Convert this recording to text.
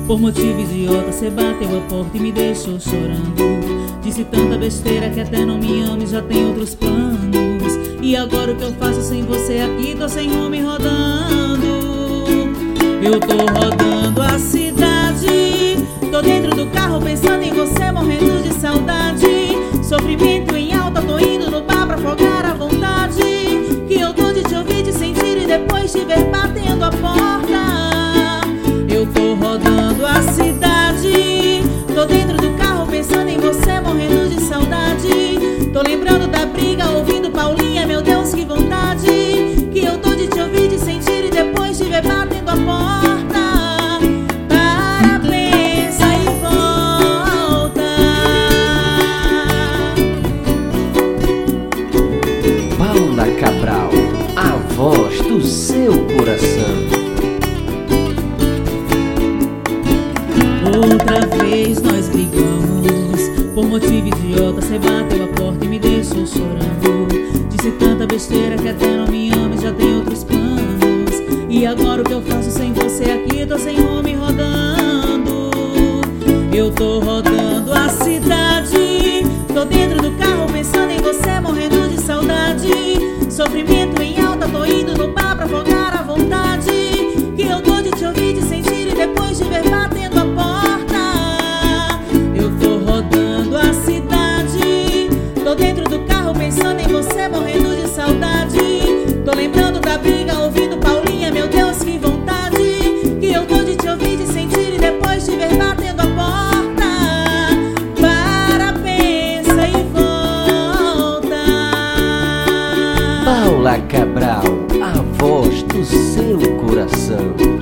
Por motivo idiota cê bateu a porta e me deixou chorando. Disse tanta besteira que até não me ama e já tem outros planos. E agora o que eu faço sem você aqui? Tô sem rumo e rodando. Eu tô rodando a cidade, tô dentro do carro pensando em você, morrendo de saudade. Sofrimento em alta, tô indo no bar pra afogar a vontade que eu tô de te ouvir, de sentir e depois te ver batendo a porta. Eu tô rodando a cidade, tô dentro do carro pensando em você, morrendo de saudade. Tô lembrando da briga, ouvindo Paulinha, meu Deus, que vontade que eu tô de te ouvir, de sentir e depois te ver batendo a porta. Para, pensa e volta. Paula Cabral, a voz do seu coração. Outra vez nós brigamos, por motivo idiota cê bateu a porta e me deixou chorando. Disse tanta besteira que até não me ama e já tem outros planos. E agora o que eu faço sem você aqui? Tô sem rumo e rodando. Eu tô rodando a cidade, tô dentro do carro pensando em você, morrendo de saudade. Sofrimento em alta, tô indo no bar pra afogar a vontade que eu tô de te ouvir, de sentir e depois de ver batendo a porta. Eu tô rodando a cidade, tô dentro do carro pensando em você, morrendo de saudade. Tô lembrando da briga, ouvindo Paulinha, meu Deus, que vontade que eu tô de te ouvir, de sentir e depois te ver batendo a porta. Para, pensa e volta. Paula Cabral, a voz do seu coração.